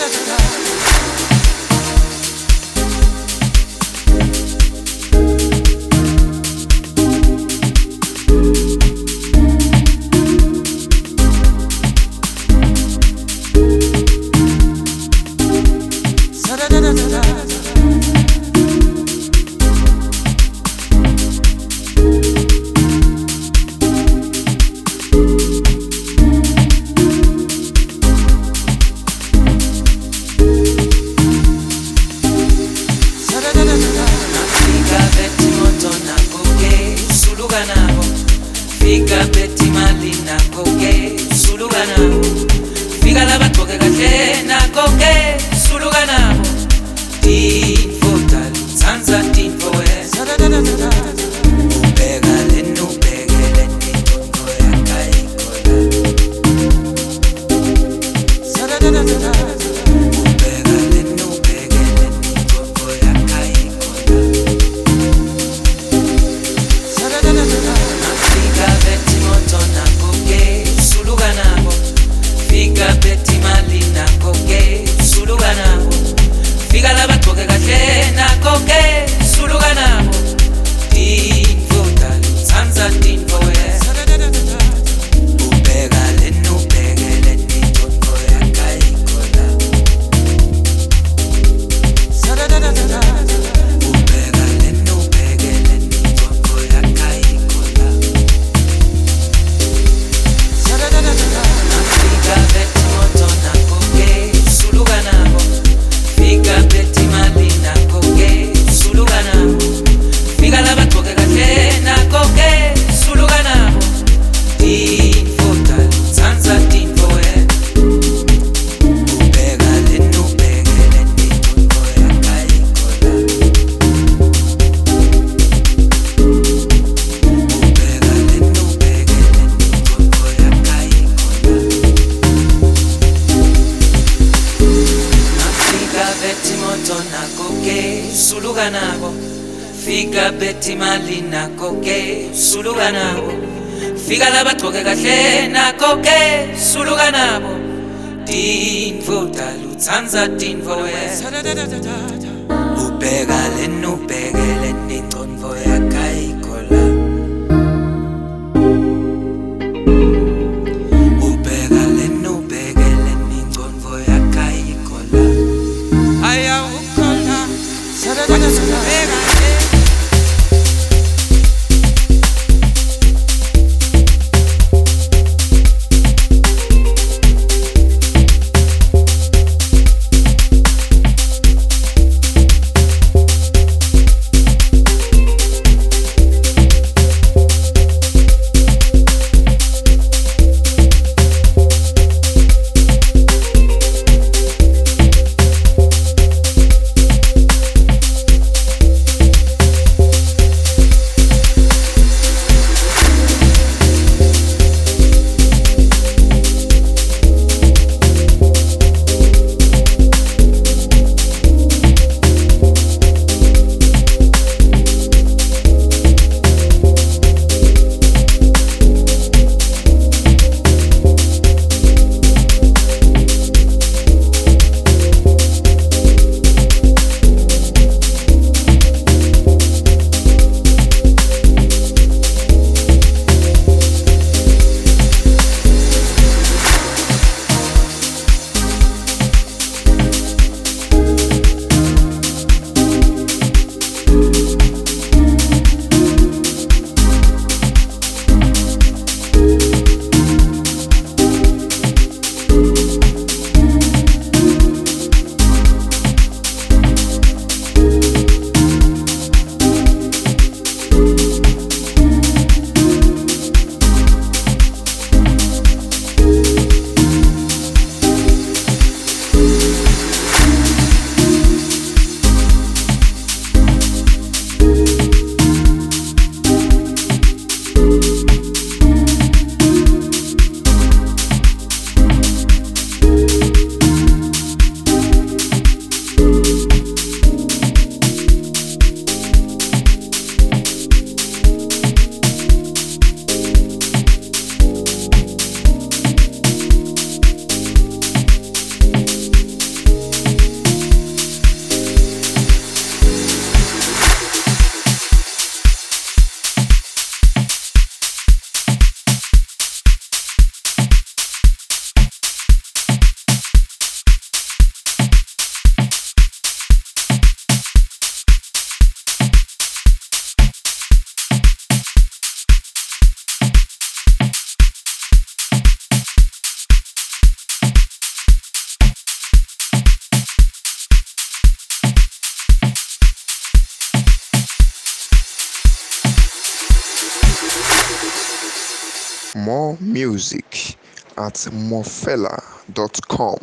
Fika beti mali nako ke suluga nabo, fika la bathoke kahle nako ke suluga nabo. Tifota lutsandza tintfo wena, ubheka lena ubhekele ningqondo yakayikhola. Ubheka lena ubhekele ningqondo yakayikhola. Fika beti moto nako ke suluga nabo, fika beti mali nako ke suluga nabo, fika la bathoke kahle nako ke suluga nabo. Tifota lutsandza tintfo wena, ubheka lena ubhekele ningqondo yakayikhola. Ubheka lena ubhekele ningqondo yakayikhola. Fika beti moto nako ke suluga nabo, fika beti mali nako ke suluga nabo, fika la bathoke kahle nako ke suluga nabo. Tifota lutsandza tintfo wena, ubheka lena ubhekele ningqondo yakayikhola. Ubheka lena ubhekele ningqondo yakayikhola. Fika beti moto nako ke suluga nabo, fika beti mali nako ke suluga nabo, fika la bathoke kahle nako ke suluga nabo. Tifota lutsandza tintfo wena, ubheka lena ubhekele ningqondo yakayikhola. Ubheka lena ubhekele ningqondo yakayikhola. Aya ukhola, ubheka More music at mofella.com.